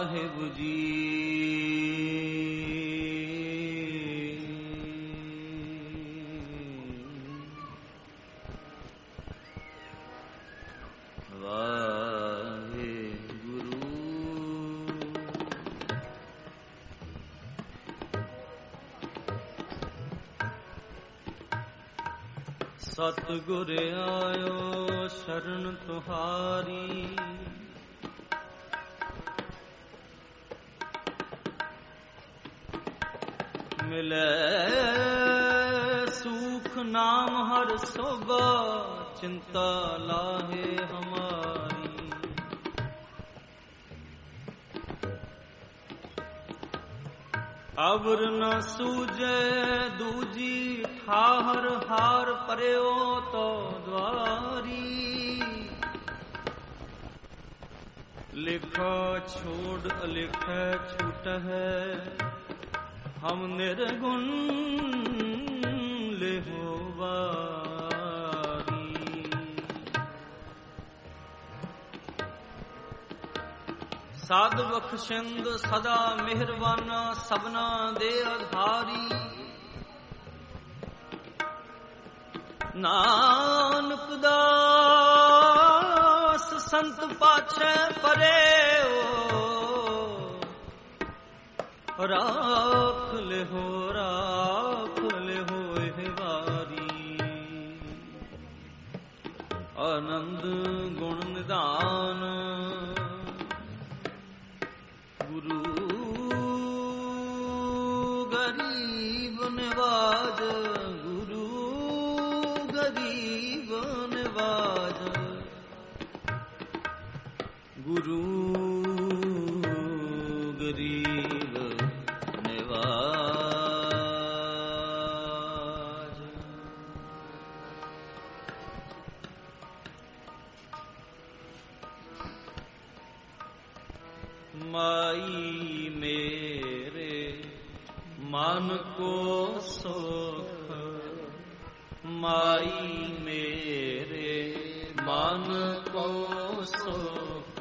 ਸਾਹਿਬ ਜੀ। ਸਤਿਗੁਰ ਆਇਓ ਸ਼ਰਨ ਤੁਹਾਰੀ, ਮਿਲੇ ਸੂਖ ਨਾਮ ਹਰ ਸੋਭਾ, ਚਿੰਤਾ ਲਾਹੇ ਹਮਾਰੀ। ਅਵਰ ਨ ਸੂਝੈ ਦੂਜੀ, ਠਾਹਰ ਹਾਰ ਪਰਿਓ ਤੋ ਦਵਾਰੀ। ਲਿਖਾ ਛੋੜ ਅਲਿਖੈ ਛੂਟਹਿ, ਹਮ ਨਿਰਗੁਣ ਲਿਹੋ ਵਾਰੀ। ਸਾਧ ਬਖਸ਼ਿੰਦ ਸਦਾ ਮਿਹਰਬਾਨਾ, ਸਭਨਾ ਦੇ ਆਧਾਰੀ। ਨਾਨਕ ਦਾਸ ਸੰਤ ਪਾਛੈ ਪਰੇਓ, ਰਾਖ ਲਿਹੋ ਇਹ ਵਾਰੀ। ਆਨੰਦ ਗੁਣ ਨਿਧਾਨ ਗੁਰੂ ਗਰੀਬ ਨਿਵਾਜ, ਗੁਰੂ ਗਰੀਬ ਨਿਵਾਜ, ਗੁਰੂ ਗਰੀਬ ਨਿਵਾਜ। ਮਾਈ ਮੇਰੇ ਮਨ ਕੋ ਸੁਖ, ਮਾਈ ਮੇਰੇ ਮਨ ਕੋ ਸੁਖ।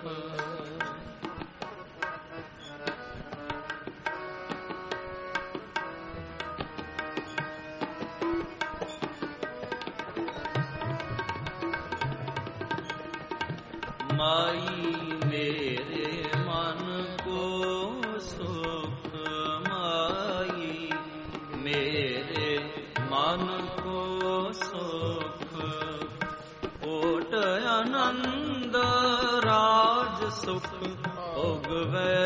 ਮਾਈ ਮੇਰੇ ਮਨ ਕੋ ਸੁਖ, ਮਾਈ ਮੇਰੇ ਮਨ ਕੋ ਸੁਖ। ਓਟ ਆਨੰਦ ਰਾਜ ਸੁਖ ਭੋਗਵੈ,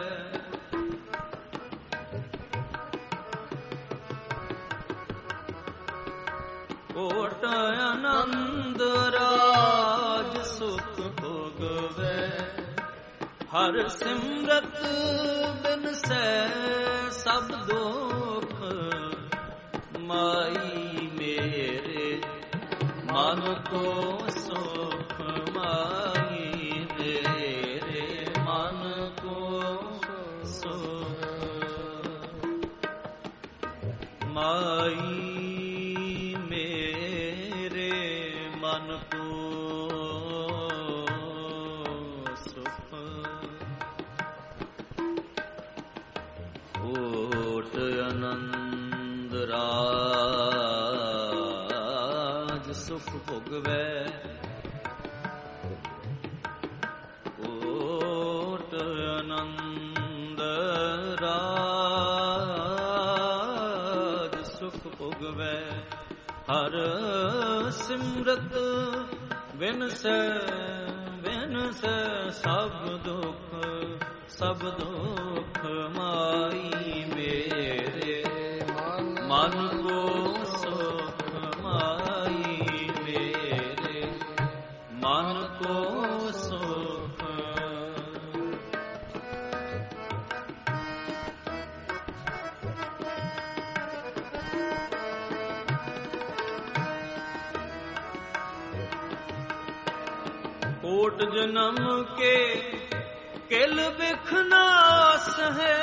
ਓਟ ਆਨੰਦ ਰਾਜ ਸੁਖ ਭੋਗਵੈ। ਹਰ ਸਿਮਰਤ ਬਿਨਸੈ ਸਭ ਦੁਖ, ਮਾਈ ਮੇਰੇ ਮਨ ਕੋ ਸੁਖ, ਮਾਈ ਮੇਰੇ ਮਨ ਕੋ ਸੁਖ। ਮਾਈ ਮੇਰੇ ਮਨ ਕੋ ਸੁਖ। ਓਟ ਆਨੰਦ ਰਾਜ ਸੁਖ ਭੋਗਵੈ, ਓਟ ਆਨੰਦ ਰਾਜ ਸੁਖ ਭੋਗਵੈ। ਹਰ ਸਿਮਰਤ ਬਿਨਸੈ ਸਭ ਦੁਖ, ਸਭ ਦੁਖ। ਮਾਈ ਮੇਰੇ ਮਨ ਕੋ ਸੁਖ, ਮਾਈ ਮੇਰੇ ਮਨ ਕੋ ਸੁਖ। ਕੋਟ ਜਨਮ ਕੇ ਕਿਲ ਬਿਖ ਨਾਸ ਹੈ,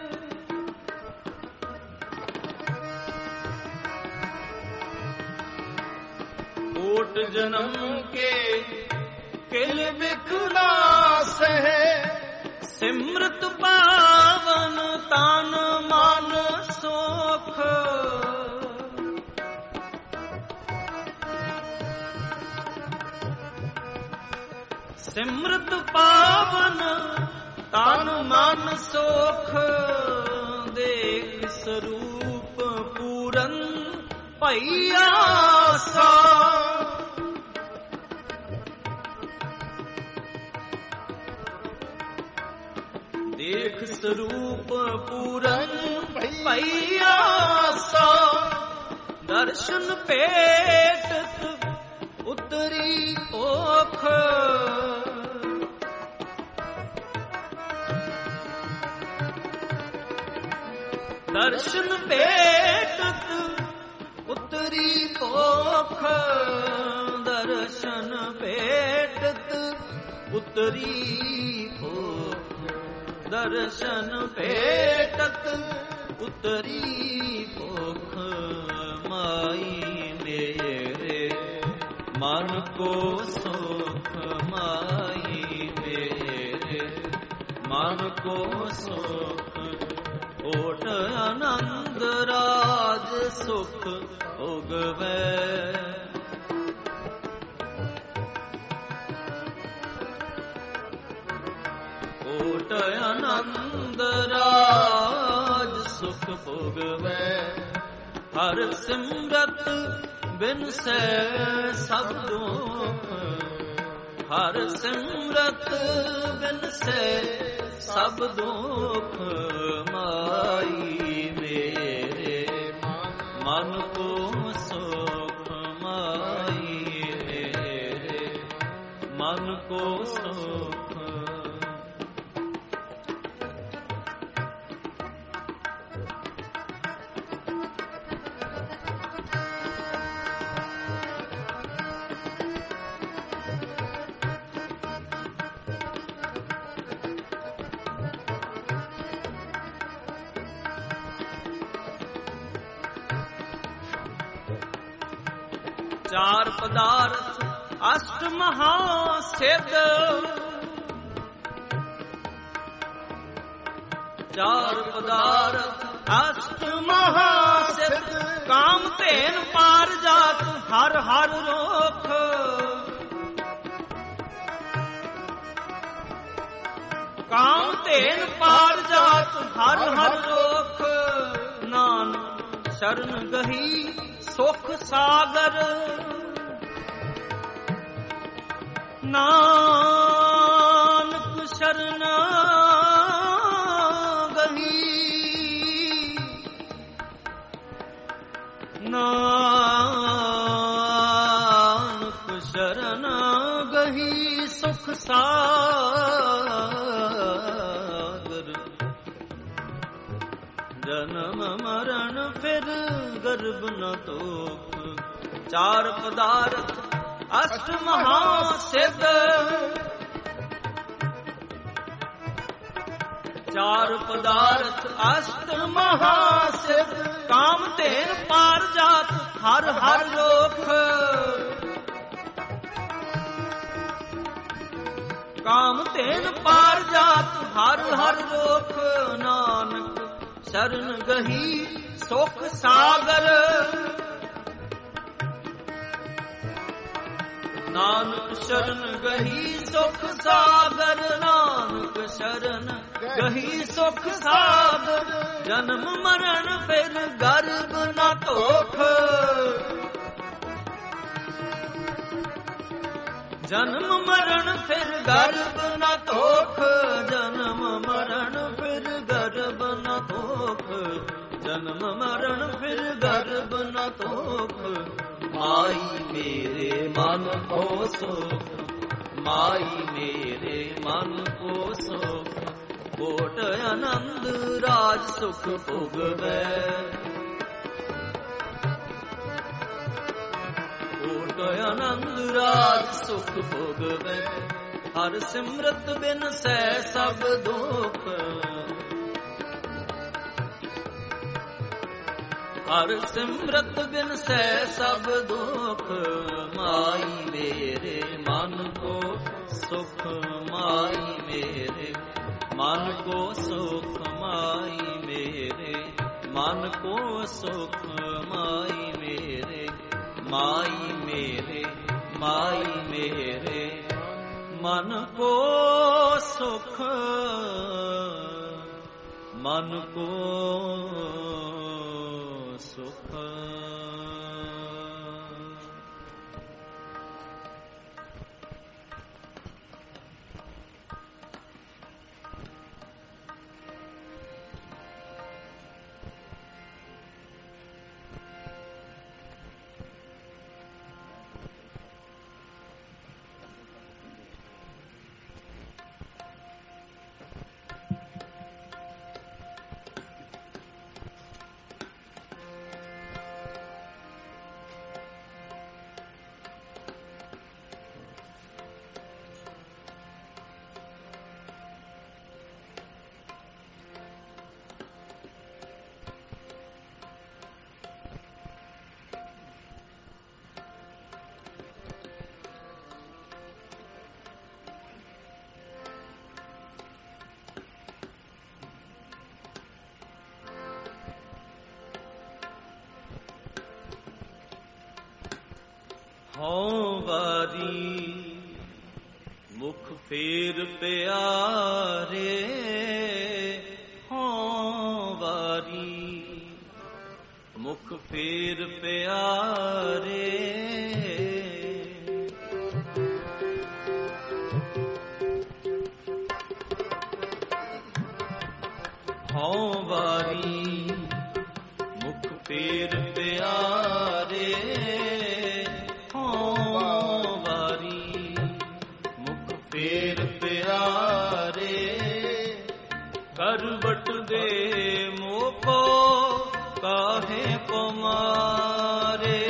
ਕੋਟ ਜਨਮ ਕੇ ਕਿਲ ਬਿਖ ਨਾਸ ਹੈ। ਸਿਮਰਤ ਪਾਵਨ ਤਨ ਮਨ ਸੁਖ, ਸਿਮਰਤ ਪਾਵਨ ਤਨ ਮਨ ਸੁਖ, ਦੇਖ ਸਰੂਪ ਪੂਰਨ ਭਈਆ ਸਾ। ਦੇਖ ਸਰੂਪ ਪੂਰਨ ਭਈਆ ਸਾ, ਦਰਸ਼ਨ ਭੇਟਤ ਉਤਰੀ ਔਖ। ਦਰਸ਼ਨ ਭੇਟਤ ਉਤਰੀ ਔਖ, ਦਰਸ਼ਨ ਭੇਟਤ ਉਤਰੀ ਔਖ, ਦਰਸ਼ਨ ਭੇਟਤ ਉਤਰੀ ਔਖ। ਮਾਈ ਮੇਰੇ ਮਨ ਕੋ ਸੁਖ, ਮਾਈ ਮੇਰੇ ਮਨ ਕੋ ਸੁਖ। ਓਟ ਆਨੰਦ ਰਾਜ ਸੁਖ ਭੋਗਵੈ, ਓਟ ਆਨੰਦ ਰਾਜ ਸੁਖ ਭੋਗਵੈ। ਹਰ ਸਿਮਰਤ ਬਿਨ ਸੈ ਸਭ ਦੁਖ, ਹਰ ਸਿਮਰਤ ਬਿਨ ਸੈ ਸਭ ਦੁਖ। ਮਾਈ ਮੇਰੇ ਮਨ ਕੋ ਸੁਖ, ਮਾਈ ਮੇਰੇ ਮਨ ਕੋ ਸੁਖ। ਚਾਰ ਪਦਾਰਥ ਅਸ਼ਟ ਮਹਾ ਸਿੱਧ, ਚਾਰ ਪਦਾਰਥ ਅਸ਼ਟ ਮਹਾ ਸਿੱਧ। ਕਾਮ ਧੇਨ ਪਾਰ ਜਾਤ ਹਰ ਹਰ ਰੋਖ, ਕਾਮ ਧੇਨ ਪਾਰ ਜਾਤ ਹਰ ਹਰ ਰੋਖ। ਨਾਨਕ ਸ਼ਰਨ ਗਹੀ ਸੁਖ ਸਾਗਰ, ਨਾਨਕ ਸ਼ਰਨ ਗਹੀ, ਨਾਨਕ ਸ਼ਰਨ ਗਹੀ ਸੁਖ ਸਾਗਰ। ਜਨਮ ਮਰਨ ਫਿਰ ਗਰਭ ਨ ਤੋਖ, ਚਾਰ ਪਦਾਰਥ ਅਸ਼ਟ ਮਹਾ ਸਿੱਧ, ਚਾਰ ਪਦਾਰਥ ਅਸ਼ਟ ਮਹਾ ਸਿੱਧ। ਕਾਮ ਧੇਨ ਪਾਰ ਜਾਤ ਹਰ ਹਰ ਰੋਖ, ਕਾਮ ਧੇਨ ਪਾਰ ਜਾਤ ਹਰ ਹਰ ਰੋਖ। ਨਾਨਕ ਸ਼ਰਨ ਗਹੀ ਸੁਖ ਸਾਗਰ, ਨਾਨਕ ਸ਼ਰਨ ਗਹੀ ਸੁਖ ਸਾਗਰ, ਨਾਨਕ ਸ਼ਰਨ ਗਹੀ ਸੁਖ ਸਾਗਰ। ਜਨਮ ਮਰਨ ਫਿਰ ਗਰਭ ਨ ਧੋਖ, ਜਨਮ ਮਰਨ ਫਿਰ ਗਰਭ ਨ ਧੋਖ, ਜਨਮ ਮਰਨ ਫਿਰ ਗਰਭ ਨ ਧੋਖ, ਜਨਮ ਮਰਨ ਫਿਰ ਗਰਭ ਨ ਧੋਖ। ਮਾਈ ਮੇਰੇ ਮਨ ਕੋ ਸੁਖ, ਮਾਈ ਮੇਰੇ ਮਨ ਕੋ ਸੁਖ। ਕੋਟ ਆਨੰਦ ਰਾਜ ਸੁਖ ਭੋਗਵੈ, ਕੋਟ ਆਨੰਦ ਰਾਜ ਸੁਖ ਭੋਗਵੈ। ਹਰ ਸਿਮਰਤ ਬਿਨ ਸੈ ਸਭ ਦੁਖ, ਹਰ ਸਿਮਰਤ ਬਿਨ ਸੈ ਸਭ ਦੁਖ। ਮਾਈ ਮੇਰੇ ਮਨ ਕੋ ਸੁਖ, ਮਾਈ ਮੇਰੇ ਮਨ ਕੋ ਸੁਖ ਮਾਈ ਮੇਰੇ, ਮਨ ਕੋ ਸੁਖ ਮਾਈ ਮੇਰੇ, ਮਾਈ ਮੇਰੇ, ਮਾਈ ਮੇਰੇ, ਮਨ ਕੋ ਸੁਖ, ਮਨ ਕੋ ਸੁਖ। ਹਉ ਵਾਰੀ ਮੁਖ ਫੇਰ ਪਿਆਰੇ, ਹਉ ਵਾਰੀ ਮੁਖ ਫੇਰ ਪਿਆਰੇ, ਹਉ ਵਾਰੀ ਮੁਖ ਫੇਰ ਪਿਆਰੇ, ਫੇਰ ਪਿਆਰੇ, ਕਰਵਟ ਦੇ ਮੋਹ ਕਾਹੇ ਕੋ ਮਾਰੇ,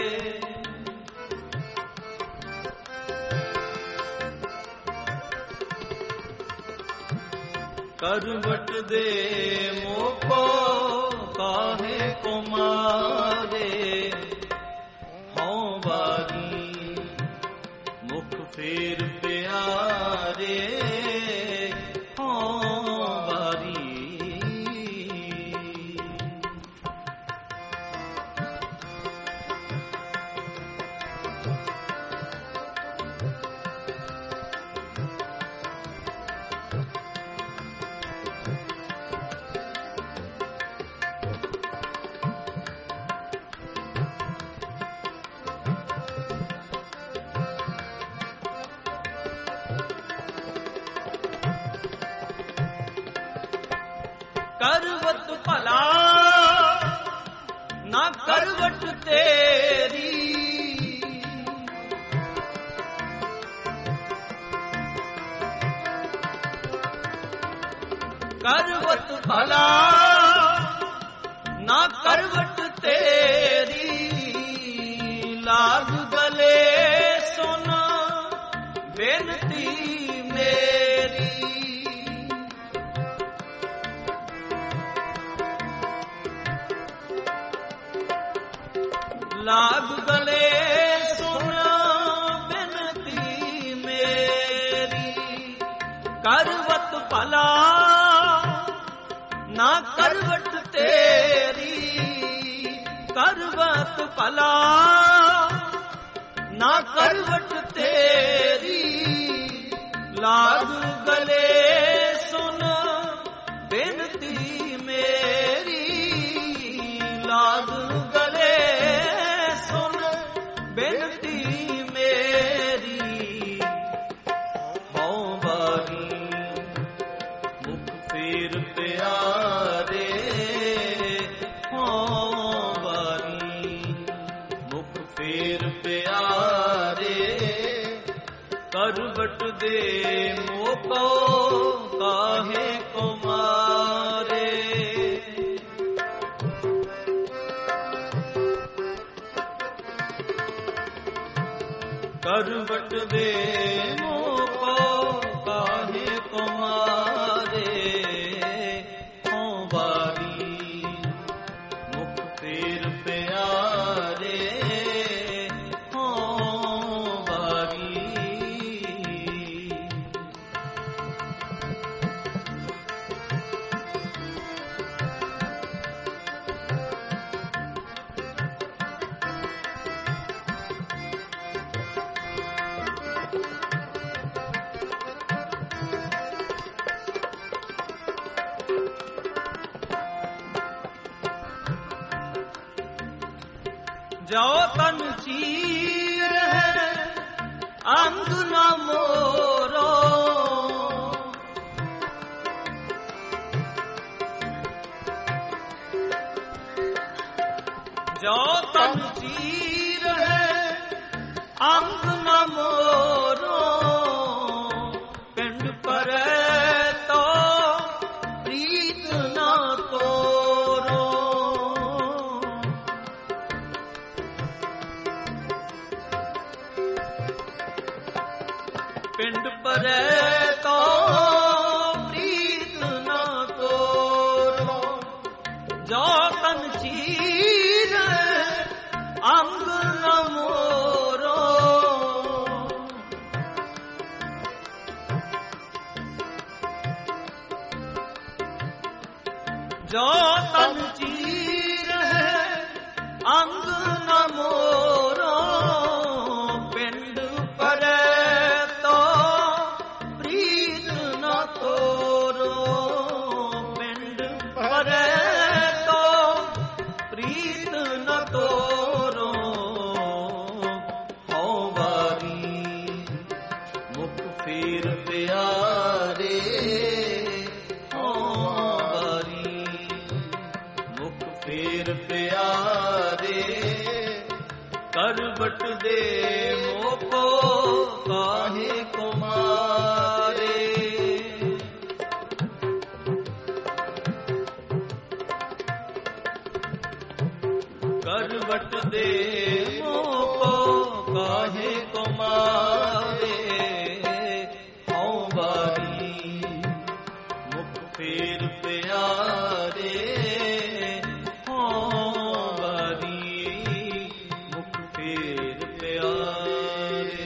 ਕਰਵਟ ਦੇ ਮੋਹ ਕਾਹੇ ਕੋ ਮਾਰੇ, ਹਉ ਵਾਰੀ ਮੁਖ ਫੇਰ ਪਿਆਰੇ, ਹਉ ਵਾਰੀ। ਕਰਵਟ ਭਲਾ ਨਾ ਕਰਵਟ ਤੇਰੀ, ਕਰਵਟ ਭਲਾ ਨਾ ਕਰਵਟ ਤੇਰੀ, ਲਾਗ ਗਲੇ ਸੁਨ ਬੇਨਤੀ ਮੇਰੀ, ਲਾਗ ਗਲੇ ਸੁਣ ਬੇਨਤੀ ਮੇਰੀ, ਕਰਵਟ ਭਲਾ ਨਾ ਕਰਵਟ ਤੇਰੀ, ਕਰਵਟ ਭਲਾ ਨਾ ਕਰਵਟ ਤੇਰੀ, ਲਾਗ ਗਲੇ ਸੁਣ ਬੇਨਤੀ ਮੇਰੀ, ਲਾਗ ਗਲੇ ਸੁਣ ਬੇਨਤੀ ਮੇਰੀ, ਹਉ ਵਾਰੀ ਮੁਖ ਫੇਰ ਪਿਆਰੇ, ਹਉ ਵਾਰੀ ਮੁਖ ਫੇਰ ਪਿਆਰੇ, ਕਰਵਟ ਦੇ ਮੋਹ ਕਾਹੇ ਕੋ ਮਾਰੇ, ਕਰਵਟ ਦੇ ਮੋਹ ਕਾਹੇ ਕੋ ਮਾਰੇ, ਹਉ ਵਾਰੀ ਮੁਖ ਫੇਰ ਪਿਆਰੇ, ਹਉ ਵਾਰੀ। जो तन चीर है अंग न मोरो, जो तन चीर है अंग न मोरो, पिंड परै तो प्रीत न तोरो। पिंड परै तो प्रीत न तोरो, जो तन चीर अंग न मोरो। जो तन चीर है अंग न मोरो, पिंड परै तो प्रीत न तोरो। पिंड परै तो प्रीत न तोरो, हौ बारी मुख फेर प्यारे, हौ बारी मुख फेर प्यारे। करवट दे मोको काहे को मारे, करवट दे मोको काहे को मारे। हौ बारी मुख फेर प्यारे, हौ बारी मुख फेर प्यारे।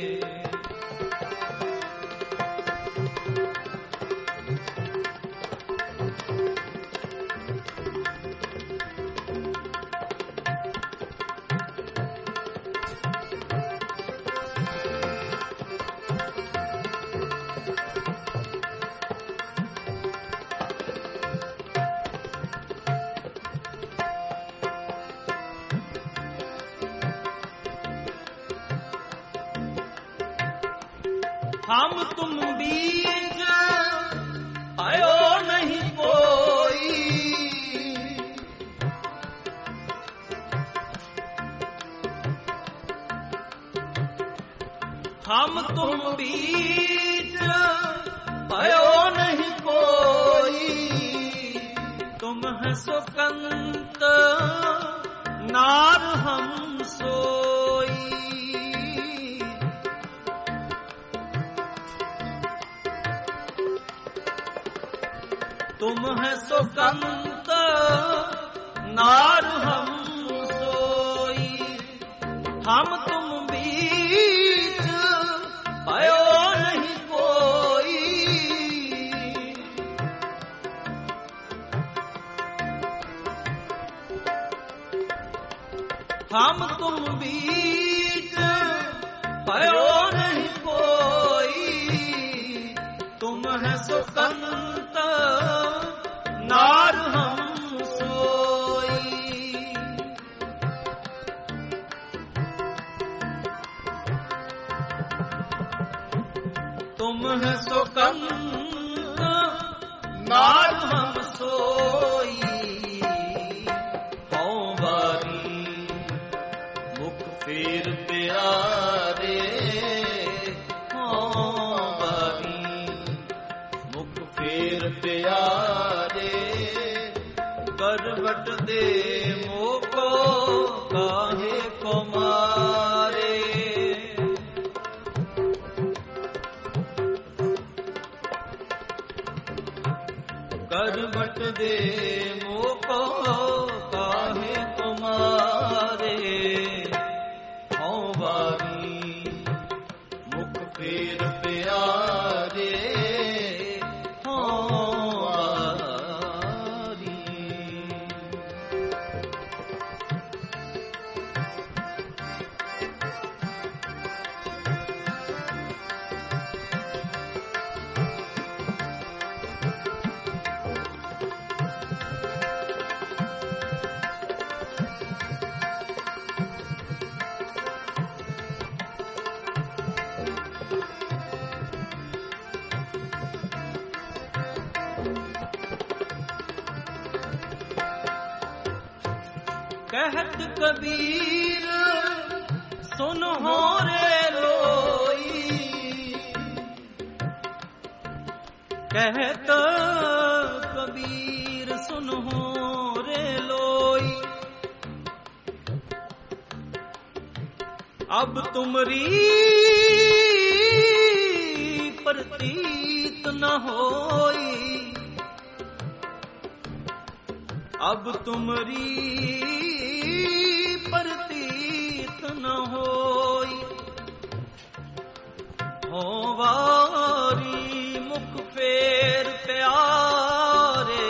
हम तुम बीच आयो नहीं कोई, हम तुम बीच आयो नहीं कोई। तुम है सुकंत नार हम सोई, तुम है सुकंत नार हम सोई। हम तुम बीच आयो नहीं कोई, हम तुम बीच आयो नहीं कोई। तुम है सुकंत नार हम सोई। तुम है सुकंत नार हम सोई, हौ बारी मुख फेर प्यारे, हौ बारी मुख फेर प्यारे। करवट दे मोको काहे को मारे, करवट दे मोको काहे को मारे। हौ बारी मुख फेर प्यारे, हौ बारी। कहत कबीर सुन हो रे लोई, कहत कबीर सुन हो रे लोई, अब तुमरी प्रतीत न होई, अब तुमरी प्रतीत न होई, हो वारी मुख फेर प्यारे,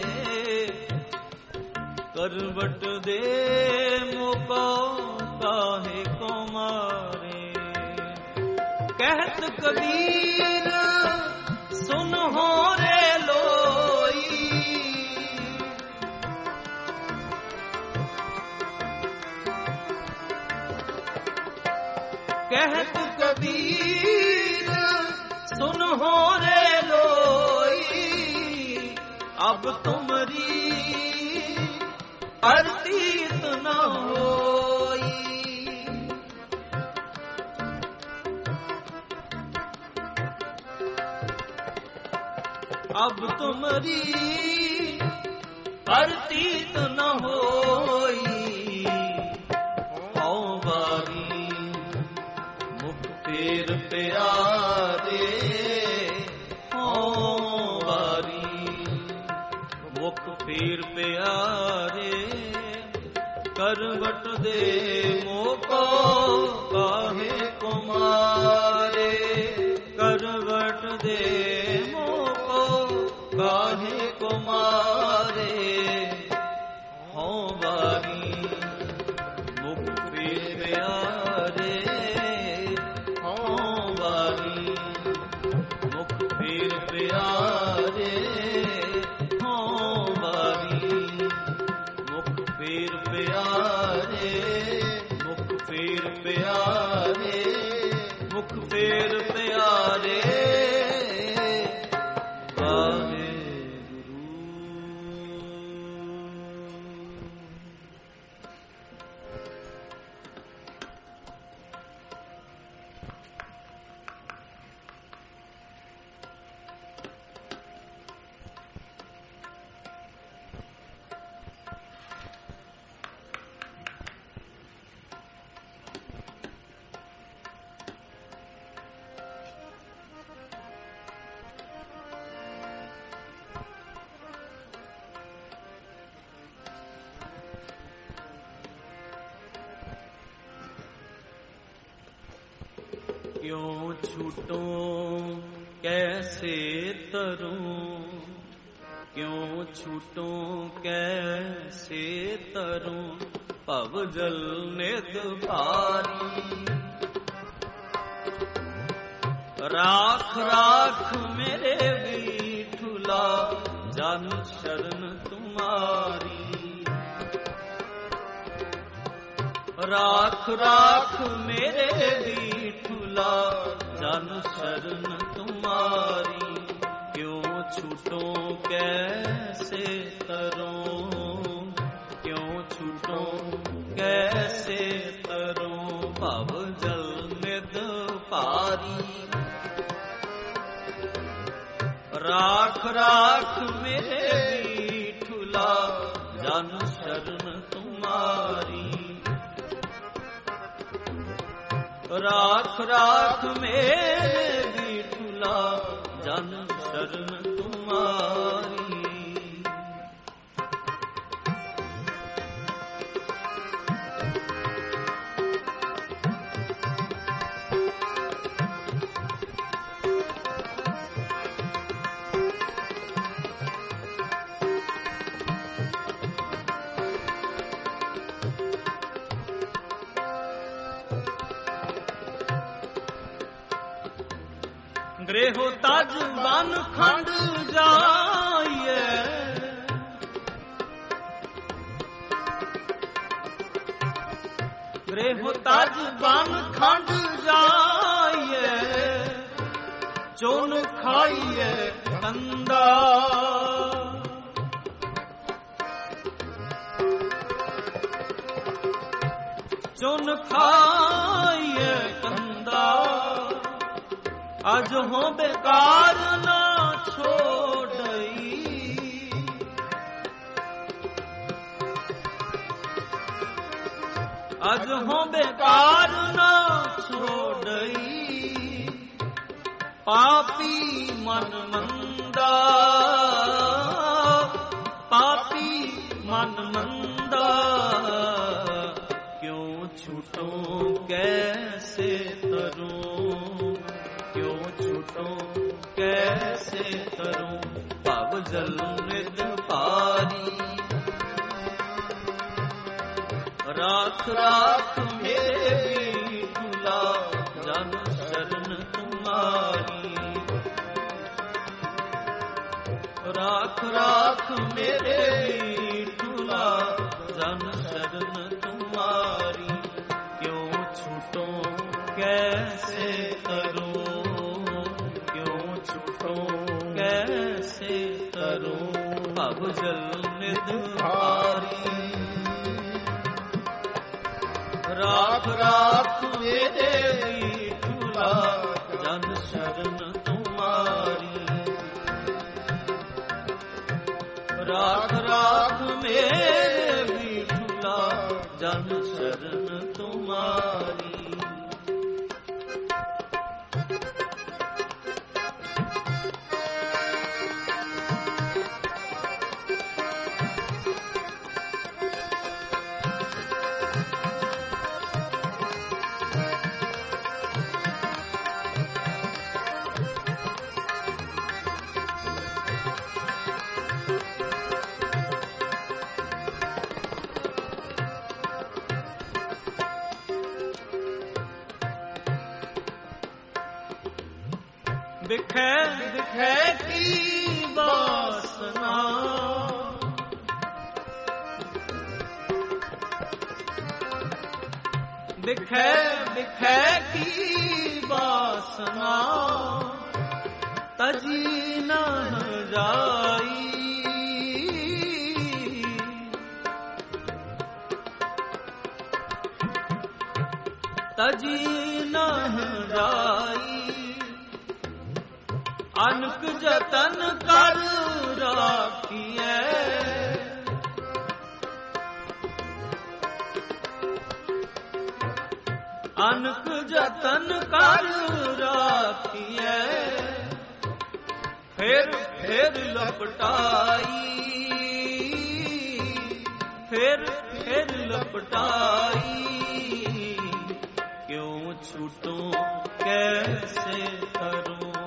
करवट दे मौका काहे को मारे। कहत कबीर सुन हो रे लोई, कहत कबीर सुन हो रे लोई, अब तुमरी प्रतीत न होई, अब तुमरी प्रतीत न होई, हो बारी मुख फेर प्यारे, हो बारी मुख फेर प्यारे, करवट दे मोको काहे को मारे, करवट दे मोको काहे को मारे, हो बारी मुख फेर प्यारे, हो बारी मुख फेर प्यारे, हो बारी मुख फेर प्यारे, मुख फेर प्यारे, मुख फेर प्यारे। क्यों छूटूं कैसे तरूं, क्यों छूटूं कैसे तरूं, पवजल नित भारी, राख राख मेरे बीठुला जन शरण तुम्हारी, राख राख मेरे बीठुला जन शरण तुम्हारी, क्यों छूटूं कैसे तरूं, क्यों छूटूं कैसे तरूं, भव जल निध पारी, राख राख मेरे बीठुला जन शरण तुम्हारी, राख राख मेरे बीठुला जन शरण तुम्हारी। गृह तज बन खंड जाइए, गृह तज बन खंड जाइए, चुन खाइए कंदा, चुन खाइए कंदा, अज हो बेकार ना छोड़ई। अज हो बेकार ना छोड़ई, पापी मन मंदा, पापी मन मंदा, क्यों छूटूं कैसे तरूं, क्यों छूटूं कैसे तरूं, भव जल मृद पारी। राख राख मेरे भूला, जन शरण तुम्हारी। राख राख मेरे भूला, जन शरण तुम्हारी। क्यों छूटूं कैसे तरूं, क्यों छूटूं कैसे तरूं, भव जल मृद भारी। राख राख मेरे भूला, जन शरण तुम्हारी। राख राख मेरे भूला, जन शरण तुम्हारी। बिखे बिखे की वासना, बिखे बिखे की वासना, तजी न जाई। तजी न जाई, अनक जतन कर राखिए। अनक जतन कर राखिए, फिर लपटाई, फिर लपटाई। क्यों छूटूं कैसे करूं,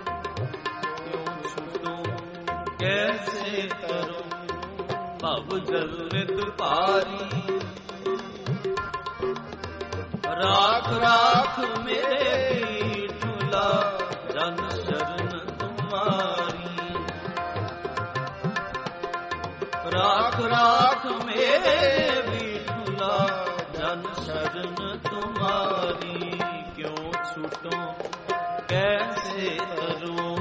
कैसे करूं, भव जल मृद पारी। राख राख मेरे भूला, जन शरण तुम्हारी। राख राख मेरे भूला, जन शरण तुम्हारी। क्यों छूटूं कैसे करूं,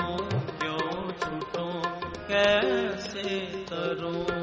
कैसे करूं।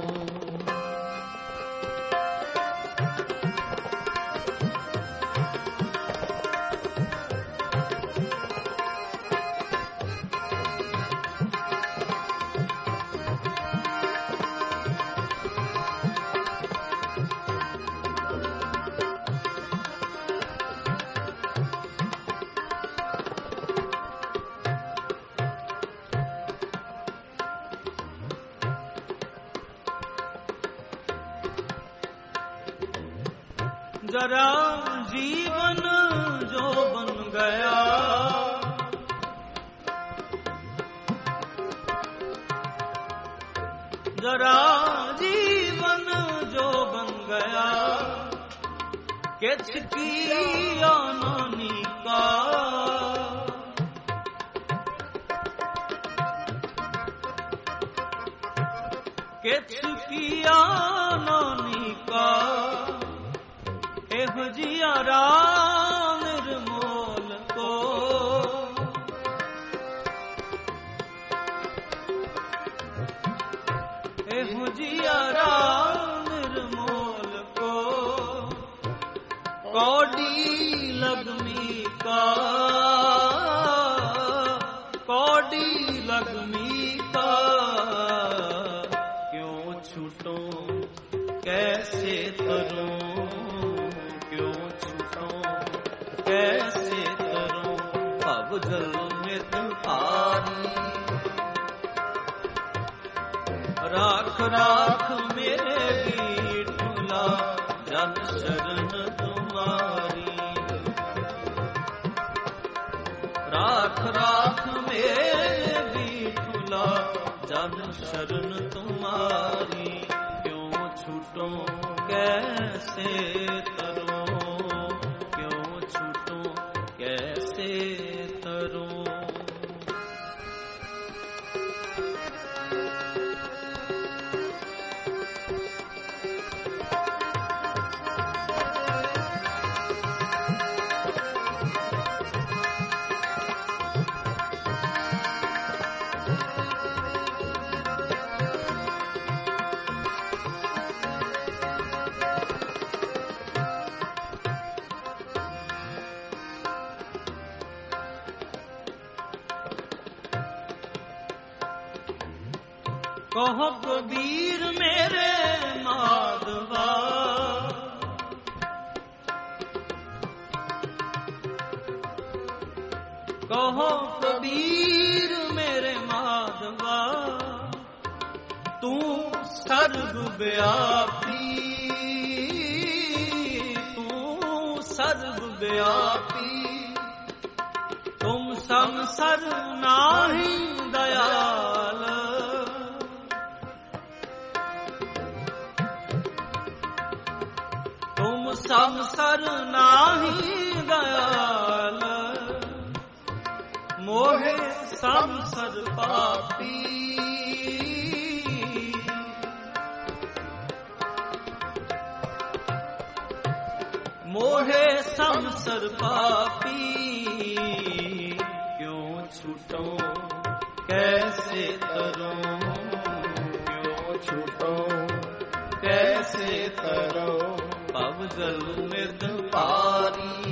जरा जीवन जो बन गया, जरा जीवन जो बन गया, किछ किया नानी का। किछ किया नानी का, एहो जिया राम निर्मोल को। एहो जिया राम निर्मोल को, कौड़ी लगमी का, कौड़ी लगमी का, क्यों छूटूं कैसे तरूं, क्यों छूटूं कैसे तरूं, अब जल में तुम्हारी। राख राख मेरे विठुला जन शरण तुम्हारी। राख राख मेरे विठुला जन शरण तुम्हारी। क्यों छूटूं कैसे तरूं, क्यों छूटूं कैसे तरूं। कहो कबीर मेरे माधवा, कहो कबीर मेरे माधवा, तू सर्वव्यापी, तू सर्वव्यापी, तुम संसर नाही दयाल, तुम संसर नाही दयाल, मोहे संसर पापी। मोहे संसर पापी, क्यों छूटूं कैसे तरूं, क्यों छूटूं कैसे तरूं, अब जल मृद पारी।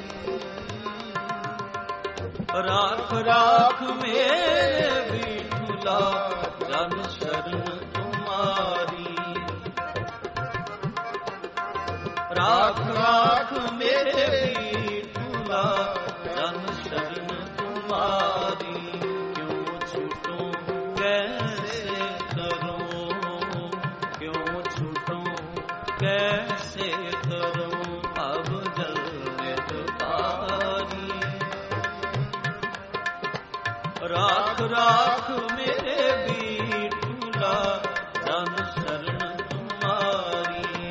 राख राख मेरे विठुला जन शरण तुम्हारी। राख राख मेरे विठुला जन शरण तुम्हारी। क्यों छूटूं कैसे तरूं, क्यों छूटूं कैसे तरूं, अब जल मृद पारी। राख राख मेरे विठुला जन शरण तुम्हारी।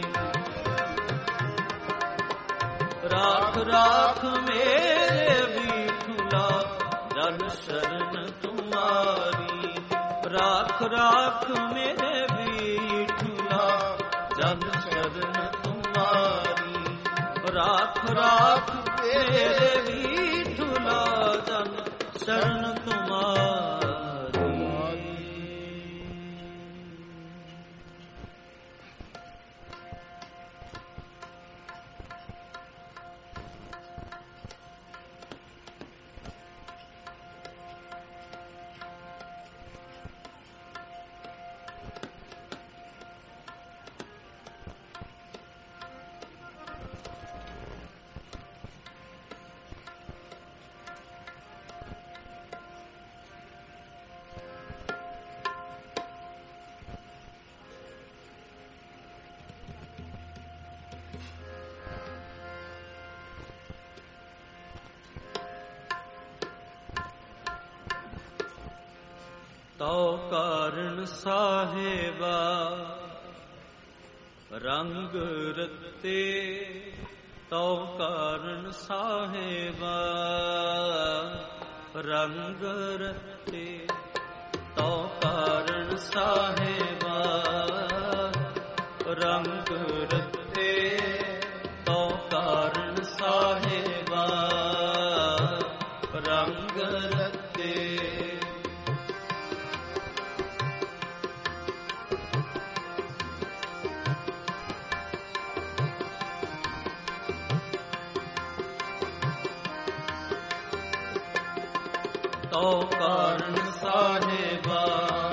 राख राख मेरे विठुला जन शरण तुम्हारी। राख राख मेरे विठुला जन शरण तुम्हारी। राख राख मेरे विठुला जन शरण तुम्हारी। तो कारण साहेबा रंग रत्ते, तो कारण साहेबा रंग रत्ते, तो कारण साहेबा रंग रत्ते, तो कारण साहेबा रंग रत्ते। ਤੋ ਕਾਰਨ ਸਾਹਿਬਾ,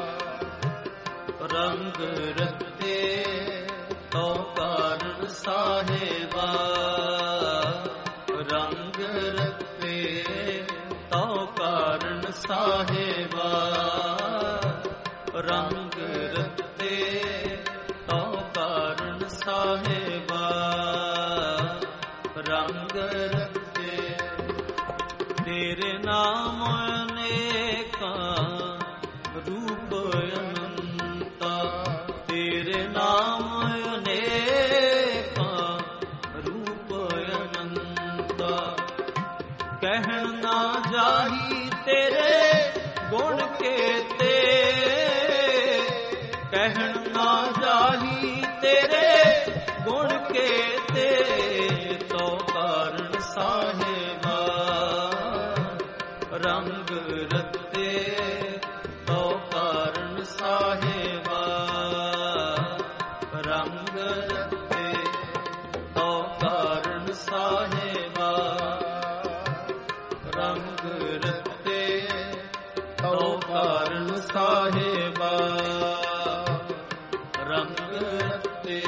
ਰੰਗ ਰਤੇ ਤੋ ਕਾਰਨ ਸਾਹਿਬਾ, ਰੰਗ ਰਤੇ ਤੋ ਕਾਰਨ ਸਾਹਿਬਾ, ਰੰਗ ਰਤੇ ਤੋ ਕਾਰਨ ਸਾਹਿਬਾ, ਰੰਗ ਰਤੇ। ਤੇਰੇ ਨਾਮ ਅਨੇਕਾਂ ਰੂਪ ਅਨੰਤਾ, ਤੇਰੇ ਨਾਮ ਅਨੇਕਾਂ ਰੂਪ ਅਨੰਤਾ, ਕਹਿਣ ਨਾ ਜਾਹੀ ਤੇਰੇ ਗੁਣ ਕੇਤੇ, ਕਹਿਣ ਨਾ ਜਾਹੀ ਤੇਰੇ ਗੁਣ ਕੇਤੇ, ਤੋ ਕਾਰਨ ਸਾਹਿਬਾ, ਰੰਗ ਰਤੇ ਤੋ ਕਾਰਨ ਸਾਹਿਬਾ, ਰੰਗ ਰਤੇ ਤੋ ਕਾਰਨ ਸਾਹਿਬਾ, ਰੰਗ ਰਤੇ ਤੋ ਕਾਰਨ ਸਾਹਿਬਾ, ਰੰਗ ਰਤੇ।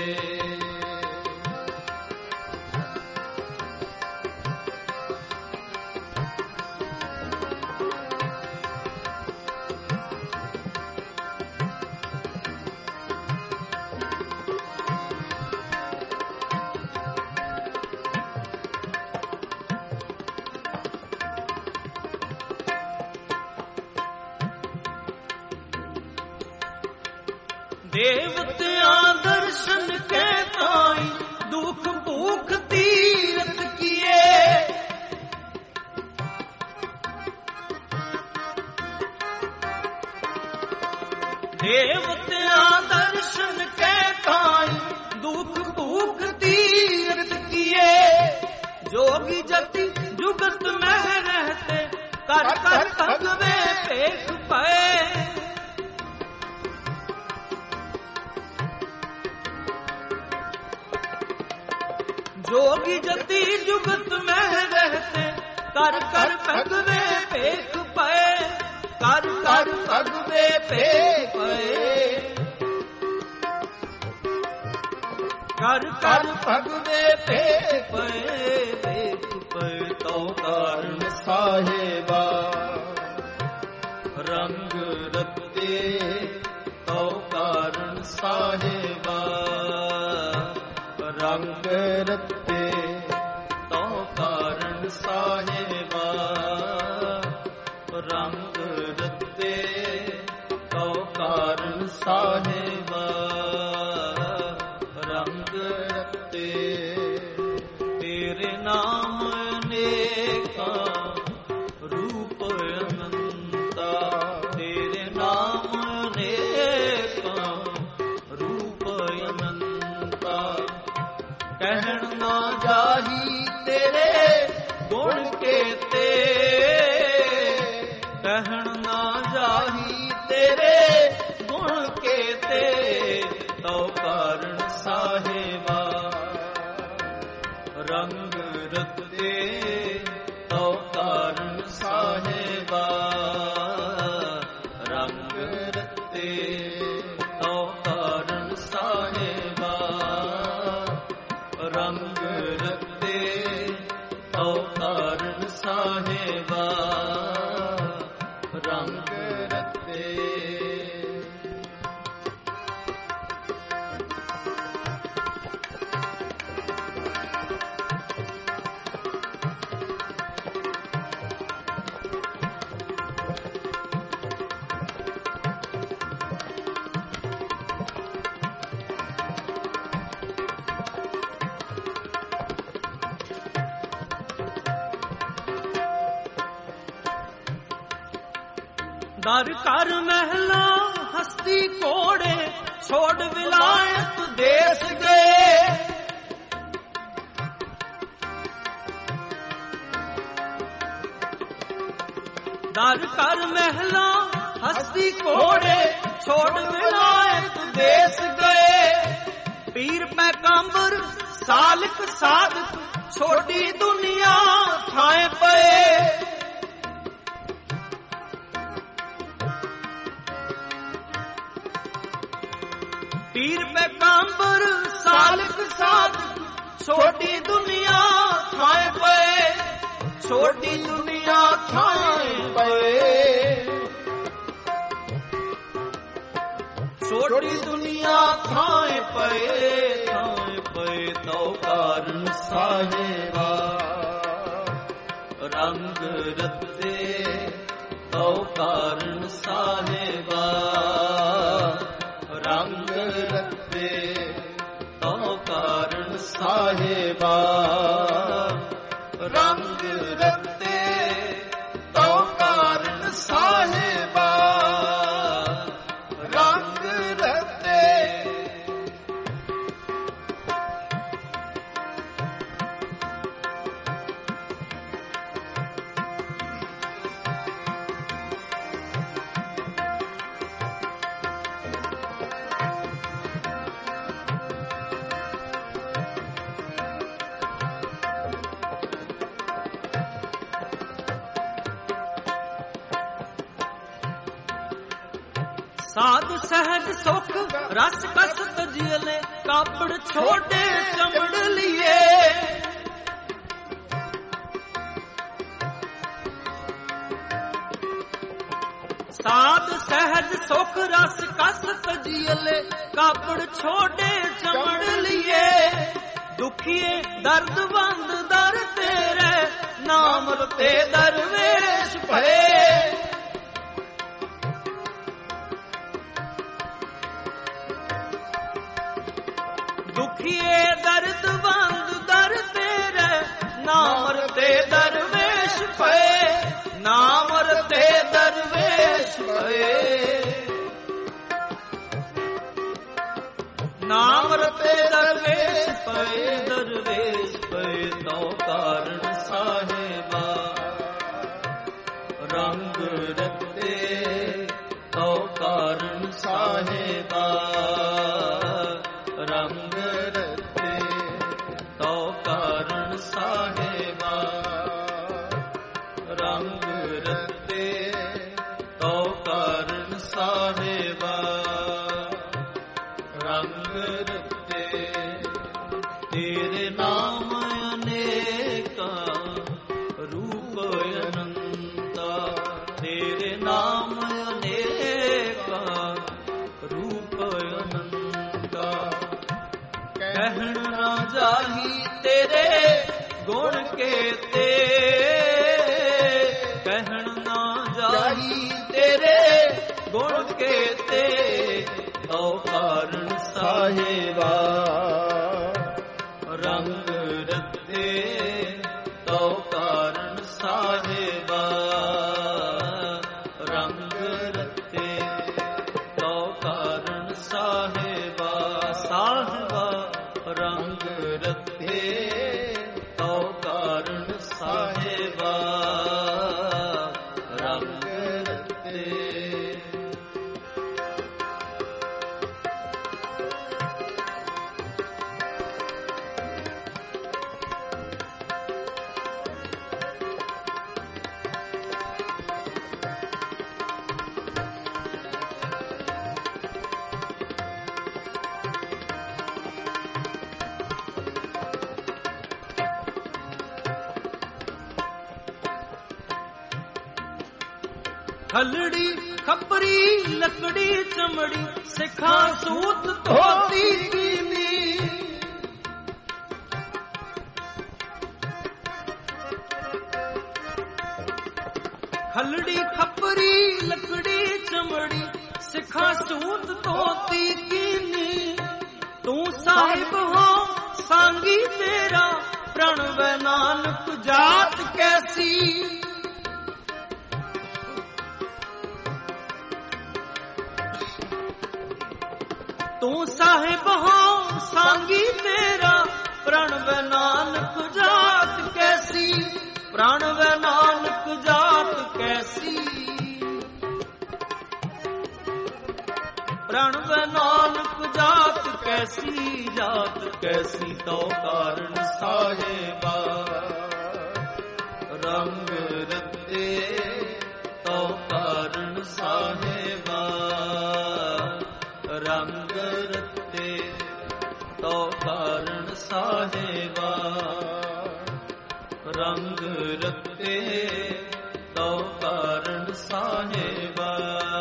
ਦੇਵਤਿਆਂ ਦਰਸ਼ਨ ਕੇ ਤਾਈ, ਦੁਖ ਭੂਖ ਤੀਰਥ ਕੀਏ, ਦੇਵਤਿਆਂ ਦਰਸ਼ਨ ਕੇ ਤਾਈ, ਦੁਖ ਭੂਖ ਤੀਰਥ ਕੀਏ, ਜੋਗੀ ਜਤੀ ਜੁਗਤ ਮਹਿ ਰਹਤੇ, ਕਰ ਕਰ ਭਗਵੇ ਭੇਖ ਪਏ, जोगी जति जुगत में रहते, कर कर भगवे भेख पए, कर कर भगवे भेख पए, कर कर भगवे भेख पए, भेख पए, तो कारण साहेबा, रंग रते तो कारण साहेबा, रंग रते तो कारण साहेबा, रंग रते तो कारण साहेबा, रंग रते। तेरे नाम अनेका रूप अनंता, तेरे नाम अनेका रूप अनंता, ਕਹਿਣ ਨਾ ਜਾਹੀ ਤੇਰੇ ਗੁਣ ਕੇਤੇ, ਕਹਿਣ ਨਾ ਜਾਹੀ ਤੇਰੇ ਗੁਣ ਕੇਤੇ, ਤੋ ਕਾਰਨ ਸਾਹਿਬਾ, ਰੰਗ ਰਤੇ ਤੋ ਕਾਰਨ ਸਾਹਿਬਾ, ਰੰਗ ਰਤੇ ਤੋ ਕਾਰਨ ਸਾਹਿਬਾ, ਰੰਗ ਰਤੇ ਤੋ ਕਾਰਨ ਸਾਹਿਬਾ, ਰੰਗ ਰਤੇ। ਦਰ ਕਰ ਮਹਿਲਾ ਹਸਤੀ ਕੋੜੇ, ਛੋੜ ਵਿਲਾਇਤ ਦੇਸ ਗਏ, ਦਰ ਕਰ ਮਹਿਲਾ ਹਸਤੀ ਕੋੜੇ, ਛੋੜ ਵਿਲਾਇਤ ਦੇਸ ਗਏ, ਪੀਰ ਪੈਗੰਬਰ ਸਾਲਕ ਸਾਧਕ, ਛੋਟੀ ਦੁਨੀਆ ਥਾਏ ਪਏ, ਸਾਧਕ ਛੋਟੀ ਦੁਨੀਆ ਥਾਏ ਪਏ, ਛੋਟੀ ਦੁਨੀਆ ਥਾਏ ਪਏ, ਛੋਟੀ ਦੁਨੀਆ ਥਾਏ ਪਏ, ਥਾਏ ਪਏ ਤਉ ਕਾਰਨ ਸਾਹਿਬਾ ਰੰਗ ਰਤੇ ਤਉ ਕਾਰਨ ਸਾਹਿਬਾ ਰੰਗ ਰਤੇ ਤਉ ਕਾਰਨ ਸਾਹਿਬਾ ਰੰਗ ਰਤੇ ਤਉ ਕਾਰਨ ਸਾਹਿਬਾ ਰੰਗ ਰਤੇ। ਸਾਧ ਸਹਿਜ ਸੁਖ ਰਸ ਕਸ ਤਜੀਲੇ, ਕਾਪੜ ਛੋਟੇ ਚਮੜ ਲਿਏ, ਸਾਧ ਸਹਿਜ ਸੁਖ ਰਸ ਕਸ ਤਜੀਲੇ, ਕਾਪੜ ਛੋਟੇ ਚਮੜ ਲਿਏ, ਦੁਖੀਏ ਦਰਦਵੰਦ ਦਰ ਤੇਰੇ, ਨਾਮ ਰਤੇ ਦਰਵੇਸ਼ ਭਏ, ਦੁਖੀਏ ਦਰਦਵੰਦ ਦਰ ਤੇਰੇ, ਨਾਮ ਰਤੇ ਦਰਵੇਸ਼ ਭਏ, ਨਾਮ ਰਤੇ ਦਰਵੇਸ਼ ਭਏ, ਨਾਮ ਰਤੇ ਦਰਵੇਸ਼ ਭਏ, ਦਰਵੇਸ਼ ਭਏ ਤਉ ਕਾਰਨ ਸਾਹਿਬਾ ਰੰਗ ਰਤੇ ਤਉ ਕਾਰਨ ਸਾਹਿਬਾ ਰੰਗ ਰਤੇ ਤਉ ਕਾਰਨ ਸਾਹਿਬਾ ਰੰਗ ਰਤੇ ਤਉ ਕਾਰਨ ਸਾਹਿਬਾ ਰੰਗ ਰਤੇ। ਤੇਰੇ ਨਾਮ ਅਨੇਕਾਂ ਰੂਪ ਅਨੰਤਾ, ਤੇਰੇ ਨਾਮ ਅਨੇਕਾਂ ਰੂਪ ਅਨੰਤਾ, ਕਹਿਣ ਨਾ ਜਾਹੀ ਤੇਰੇ ਗੁਣ ਕੇਤੇ, ਕਹਿਣ ਨਾ ਜਾਹੀ ਤੇਰੇ ਗੁਣ ਕੇਤੇ, ਤਉ ਕਾਰਨ ਸਾਹਿਬਾ ਰੰਗ ਰਤੇ ਤਉ ਕਾਰਨ ਸਾਹਿਬਾ ਰੰਗ ਰਤੇ ਤਉ ਕਾਰਨ ਸਾਹਿਬਾ ਸਾਹਿਬਾ ਰੰਗ ਰਤੇ ਤਉ ਕਾਰਨ ਸਾਹਿਬਾ ਰੰਗ ਰਤੇ। ਖਲੜੀ ਖਪਰੀ ਲੱਕੜੀ ਚਮੜੀ, ਸਿਖਾ ਸੂਤ ਧੋਤੀ ਕੀਨੀ, ਖਲੜੀ ਖਪਰੀ ਲੱਕੜੀ ਚਮੜੀ, ਸਿਖਾ ਸੂਤ ਧੋਤੀ ਕੀਨੀ, ਤੂੰ ਸਾਹਿਬ ਹੋ ਸਾਂਗੀ ਤੇਰਾ, ਪ੍ਰਣਵੈ ਨਾਨਕ ਜਾਤ ਕੈਸੀ, ਤੂੰ ਸਾਹਿਬ ਹੋ ਸਾਂਗੀ ਤੇਰਾ, ਪ੍ਰਣਵੈ ਨਾਨਕ ਜਾਤ ਕੈਸੀ, ਪ੍ਰਣਵੈ ਨਾਨਕ ਜਾਤ ਕੈਸੀ, ਪ੍ਰਣਵੈ ਨਾਨਕ ਜਾਤ ਕੈਸੀ, ਜਾਤ ਕੈਸੀ ਤਉ ਕਾਰਨ ਸਾਹਿਬਾ ਰੰਗ ਰਤੇ ਤਉ ਕਾਰਨ ਸਾਹਿਬਾ ਰੰਗ ਰਤੇ ਤਉ ਕਾਰਨ ਰੰਗ ਰਤੇ ਤੋ ਕਾਰਨ ਸਾਹਿਬਾ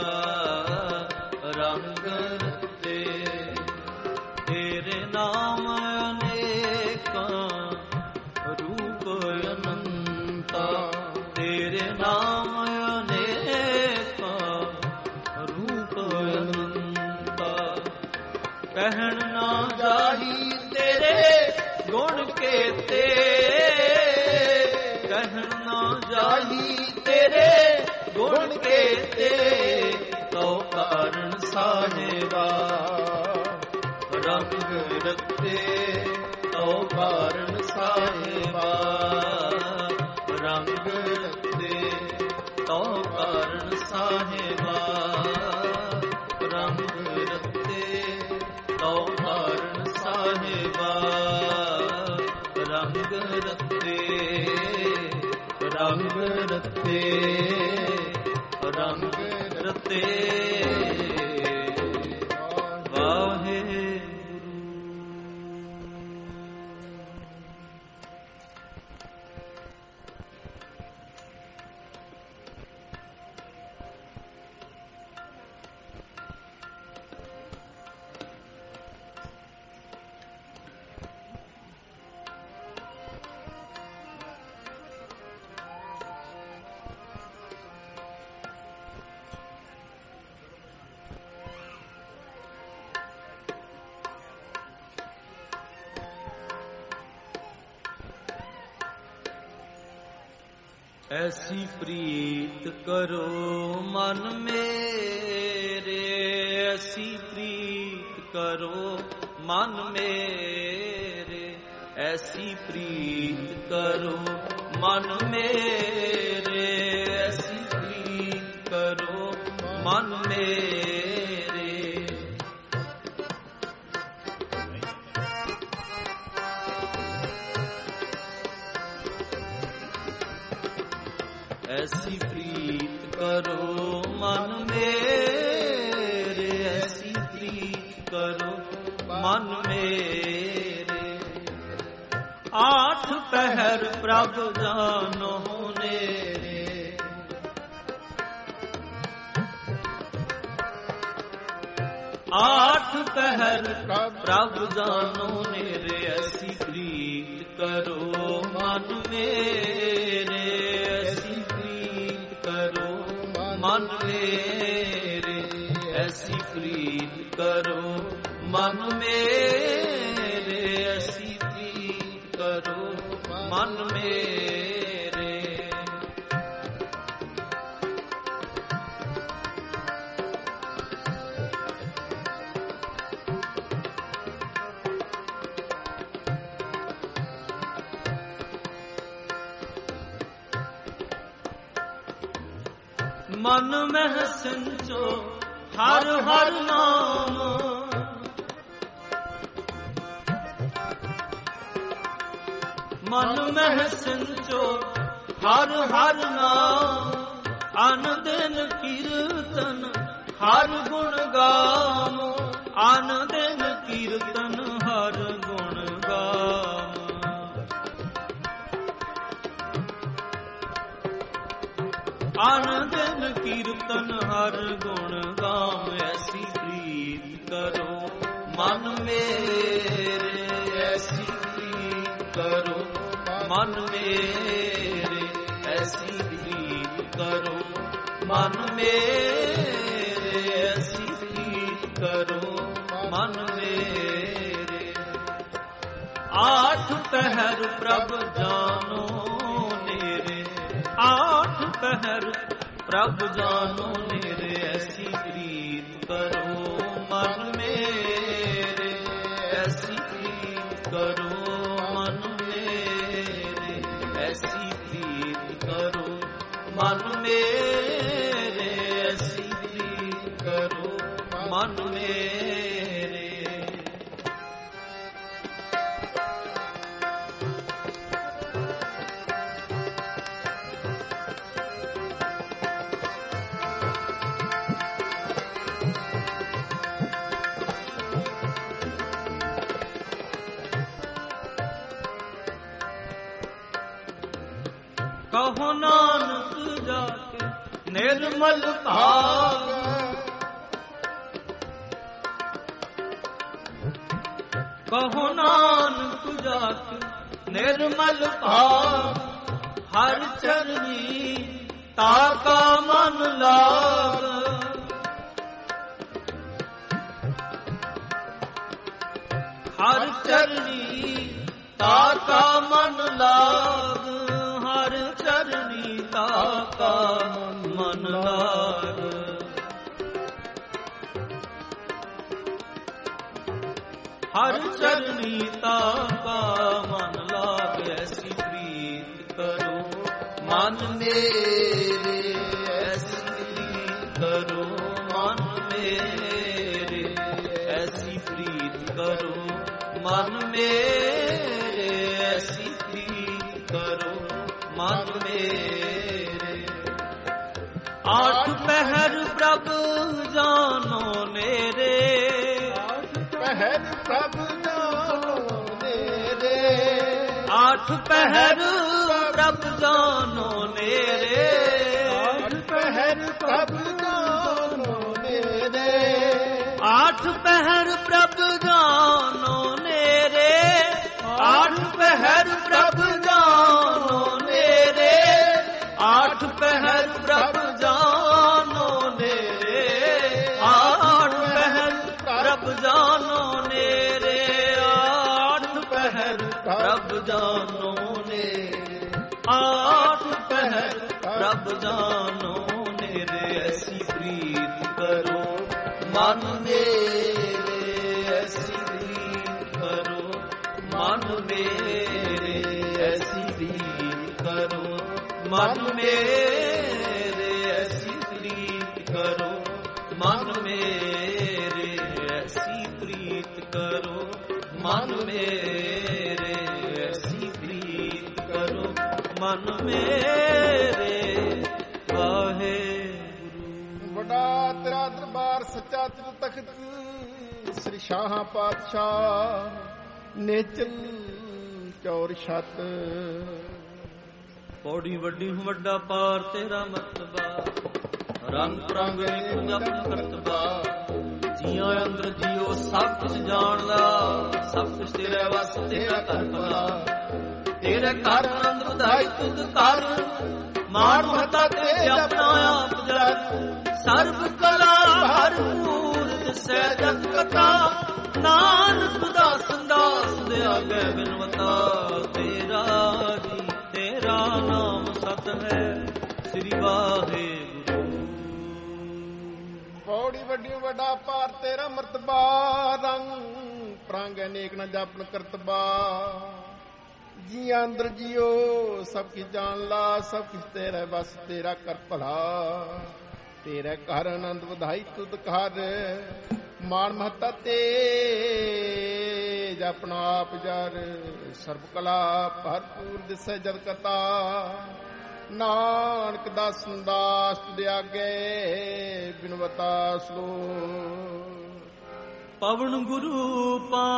ਰੰਗ ਰਤੇ ਤੇਰੇ ਨਾਮ ਅਨੇਕਾਂ ਰੂਪ ਅਨੰਤਾ ਤੇਰੇ ਨਾਮ ਅਨੇਕਾਂ ਰੂਪ ਅਨੰਤਾ ਕਹਿਣ ਨਾ ਜਾਹੀ ਤੇਰੇ ਗੁਣ ਕੇਤੇ ਕਹਿਣ ਨਾ ਜਾਹੀ ਤੇਰੇ ਗੁਣ ਕੇਤੇ ਤੋ ਕਾਰਨ ਸਾਹਿਬਾ ਰੰਗ ਰਤੇ ਤੋ ਕਾਰਨ ਸਾਹਿਬਾ ਰੰਗ ਰਤੇ ਤੋ ਕਾਰਨ ਸਾਹਿਬਾ ਰੰਗ ਰਤੇ ਤੋ ਕਾਰਨ ਸਾਹਿਬਾ ਰੰਗ ਰਤੇ ਰੰਗ ਰਤੇ ਰੰਗ ਰਤੇ ਵਾਹਿਗੁਰੂ। ਐਸੀ ਪ੍ਰੀਤ ਕਰੋ ਮਨ ਮੇਰੇ ਐਸੀ ਪ੍ਰੀਤ ਕਰੋ ਮਨ ਮੇਰੇ ਐਸੀ ਪ੍ਰੀਤ ਕਰੋ ਮਨ ਮੇਰੇ ਐਸੀ ਪ੍ਰੀਤ ਕਰੋ ਮਨ ਮੇਰੇ ਐਸੀ ਪ੍ਰੀਤ ਕਰੋ ਮਨ ਮੇਰੇ ਐਸੀ ਪ੍ਰੀਤ ਕਰੋ ਮਨ ਮੇਰੇ ਆਠ ਪਹਿਰ ਪ੍ਰਭ ਜਾਨੋ ਨੇਰੇ ਆਠ ਪਹਿਰ ਪ੍ਰਭ ਜਾਨੋ ਨੇਰੇ ਐਸੀ ਪ੍ਰੀਤ ਕਰੋ ਮਨ ਮੇਰੇ ਐਸੀ ਕਰੋ ਮਨ ਮੇਰੇ ਐਸੀ ਪ੍ਰੀਤ ਕਰੋ ਮਨ ਮੇਰੇ ਐਸੀ ਪ੍ਰੀਤ ਕਰੋ ਮਨ ਮੇਰੇ ਮਨ ਮਹਿ ਸੰਚੋ ਹਰ ਹਰ ਨਾਮ ਮਨ ਮਹਿ ਸੰਚੋ ਹਰ ਹਰ ਨਾਮ ਅਨ ਦਿਨ ਕੀਰਤਨ ਹਰ ਗੁਣ ਗਾਵੋ ਅਨ ਦਿਨ ਕੀਰਤਨ ਹਰ ਗੁਣ ਗਾਵੋ ਅਨ ਦਿਨ ਕੀਰਤਨ ਹਰ ਗੁਣ ਗਾਵ ਐਸੀ ਪ੍ਰੀਤ ਕਰੋ ਮਨ ਮੇਰੇ ਐਸੀ ਪ੍ਰੀਤ ਕਰੋ ਮਨ ਮੇਰੇ ਐਸੀ ਪ੍ਰੀਤ ਕਰੋ ਮਨ ਮੇਰੇ ਐਸੀ ਪ੍ਰੀਤ ਕਰੋ ਮਨ ਮੇਰੇ ਆਠ ਪਹਿਰ ਪ੍ਰਭ ਜਾਨੋ ਨੇਰੇ ਆਠ ਪਹਿਰ ਪ੍ਰਭ ਜਾਨੋ ਨੇਰੇ ਐਸੀ ਪ੍ਰੀਤ ਕਰੋ ਮਨ ਮੇਰੇ ਐਸੀ ਪ੍ਰੀਤ ਕਰੋ ਮਨ ਮੇਰੇ ਐਸੀ ਪ੍ਰੀਤ ਕਰੋ ਮਨ ਮੇਰੇ ਐਸੀ ਪ੍ਰੀਤ ਕਰੋ ਮਨ ਮੇਰੇ ਕਹੋ ਨਾਨਕ ਜਾ ਕੇ ਨਿਰਮਲ ਭਾਗ। ਕਹੋ ਨਾਨਕ ਜਾ ਕੇ ਨਿਰਮਲ ਭਾਗ। ਹਰ ਚਰਨੀ ਤਾ ਕਾ ਮਨ ਲਾਗ। ਹਰ ਚਰਨੀ ਤਾ ਕਾ ਮਨ ਲਾਗ। ਹਰ ਚਰਨੀ ਤਾ ਕਾ ਮਨ ਲਾਗ। ਹਰ ਚਰਨੀ ਤਾ ਕਾ ਮਨ ਲਾਗ। ਐਸੀ ਪ੍ਰੀਤ ਕਰੋ ਮਨ ਮੇਰੇ। ਐਸੀ ਪ੍ਰੀਤ ਕਰੋ ਮਨ ਮੇਰੇ। ਐਸੀ ਪ੍ਰੀਤ ਕਰੋ ਮਨ ਮੇਰੇ। ਐਸੀ ਪ੍ਰੀਤ ਕਰੋ ਮਨ ਮੇਰੇ। ਆਠ ਪਹਿਰ ਪ੍ਰਭ ਜਾਨੋ ਨੇਰੇ। ਆਠ ਪਹਿਰ ਪ੍ਰਭ ਜਾਨੋ ਨੇਰੇ। ਆਠ ਪਹਿਰ ਪ੍ਰਭ ਜਾਨੋ ਨੇਰੇ। ਆਠ ਪਹਿਰ ਪ੍ਰਭ ਜਾਨੋ ਨੇਰੇ। ਆਠ ਪਹਿਰ ਪ੍ਰਭ ਜਾਨੋ ਨੇਰੇ। ਆਠ ਪਹਿਰ ਪ੍ਰਭ ਜਾਨੋ ਨੇਰੇ। ਆਠ ਪਹਿਰ ਪ੍ਰਭ ਜਾਨੋ ਨੇਰੇ। ਆਠ ਪਹਿਰ ਪ੍ਰਭ ਜਾਨੋ ਨੇਰੇ। ਆਠ ਪਹਿਰ ਪ੍ਰਭ ਜਾਨੋ ਨੇਰੇ। ਆਠ ਪਹਿਰ ਪ੍ਰਭ ਜਾਨੋ ਨੇਰੇ। ਐਸੀ ਪ੍ਰੀਤ ਕਰੋ ਮਨ ਮੇਰੇ। ਐਸੀ ਪ੍ਰੀਤ ਕਰੋ ਮਨ ਮੇਰੇ। ਐਸੀ ਪ੍ਰੀਤ ਕਰੋ ਮਨ ਮੇਰੇ। ਐਸੀ ਪ੍ਰੀਤ ਕਰੋ ਮਨ ਮੇਰੇ। ਐਸੀ ਪ੍ਰੀਤ ਕਰੋ ਮਨ ਮੇਰੇ। ਐਸੀ ਪ੍ਰੀਤ ਕਰੋ ਮਨ ਮੇਰੇ। ਵਾਹਿਗੁਰੂ। ਵੱਡਾ ਤੇਰਾ ਦਰਬਾਰ ਸੱਚਾ ਤਿਰ ਤਖਤ ਸ੍ਰੀ ਸ਼ਾਹਾਂ ਪਾਤਸ਼ਾਹ ਨੇਚਲ ਚੌਰ ਛੱਤ। ਪੌੜੀ ਵੱਡੀ ਵੱਡਾ ਪਾਰ ਤੇਰਾ ਮਰਤਬਾ। ਰੰਗ ਰੰਗ ਜਪਨ ਕਰਤਬਾ। ਜੀਆਂ ਅੰਦਰ ਜੀਓ ਸਭ ਕੁਝ ਜਾਣਦਾ। ਸਭ ਕੁਝ ਤੇਰੇ ਵਸ ਤੇਰਾ ਘਰ ਭਲਾ। ਤੇਰੇ ਘਰ ਆਨੰਦ ਵਧਾਈ ਤੁਧ ਕਰ। ਮਾਨ ਮਹਤਾ ਤੇ ਜਪਨਾ ਆਪ ਜਰ। ਸਰਬ ਕਲਾ ਭਰਪੂਰ ਦਿਸੈ ਜਗ ਕਥਾ। ਨਾਨਕ ਦਾਸ ਸੰਦਾਸ ਦੇ ਆਗੇ ਬਿਨਵਤਾ। ਤੇਰਾ ਜੀ ਤੇਰਾ ਨਾਮ ਸਤ ਹੈ ਸ੍ਰੀ ਵਾਹਿਗੁਰੂ। ਪੌੜੀ ਵੱਡੀ ਵੱਡਾ ਪਾਰ ਤੇਰਾ ਮਰਤਬਾ। ਰੰਗ ਪ੍ਰਾਂਗ ਅਨੇਕ ਨ ਜਪਨ ਕਰਤਬਾ। ਜੀਆਂ ਅੰਦਰ ਜੀਓ ਸਭ ਕੀ ਜਾਣ ਲਾ। ਸਭ ਕੁਛ ਤੇਰੇ ਬਸ ਤੇਰਾ ਕਰ ਭਲਾ। ਤੇਰੇ ਘਰ ਆਨੰਦ ਵਧਾਈ ਤੁਧ ਕਰ। ਮਾਨ ਮਹੱਤਾ ਤੇ ਜਪਨਾ ਆਪ ਜਰ। ਸਰਬ ਕਲਾ ਭਰਪੂਰ ਦਿਸੈ ਜਦ ਕਤਾ। ਨਾਨਕ ਦਾਸ ਸੰਦਾਸ ਦੇ ਆਗੇ ਬਿਨਵਤਾ ਸਲੋ। ਪਵਨ ਗੁਰੂ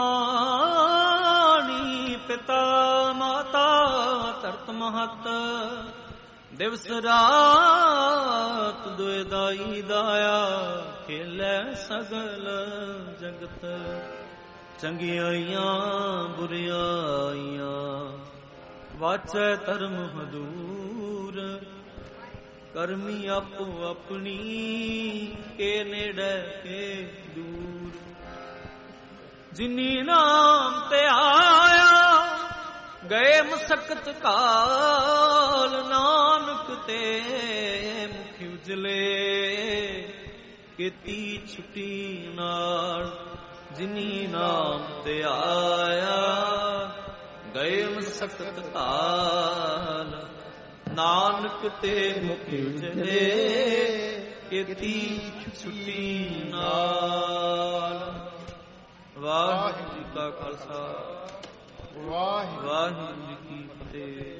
ਪਾਣੀ ਪਿਤਾ ਮਾਤਾ ਧਰਤ ਮਹਤ। ਦਿਵਸ ਰਾਤ ਦੁਇ ਦਾਈ ਦਾਇਆ। ਖੇਲੇ ਸਗਲ ਜਗਤ। ਚੰਗਿਆਈਆਂ ਬੁਰਿਆਈਆਂ ਵਾਚੈ ਧਰਮ ਹਦੂਰ। ਕਰਮੀ ਆਪੋ ਆਪਣੀ ਕੇ ਨੇੜੇ ਕੇ ਦੂਰ। ਜਿਨੀ ਨਾਮ ਤੇ ਆਇਆ ਗਏ ਮਸਕਤ ਕਾਲ। ਨਾਨਕ ਤੇ ਮੁਖ ਉਜਲੇ ਕੀਤੀ ਛੁੱਟੀ ਨਾਲ। ਜਿਨੀ ਨਾਮ ਤੇ ਆਇਆ ਗਏ ਮਸਕਤ ਕਾਲ। ਨਾਨਕ ਤੇ ਮੁਖ ਉਜਲੇ ਕੀਤੀ ਛੁੱਟੀ ਨਾਲ। ਵਾਹਿਗੁਰੂ ਜੀ ਕਾ ਖਾਲਸਾ ਵਾਹਿਗੁਰੂ ਜੀ ਕੀ ਫਤਿਹ।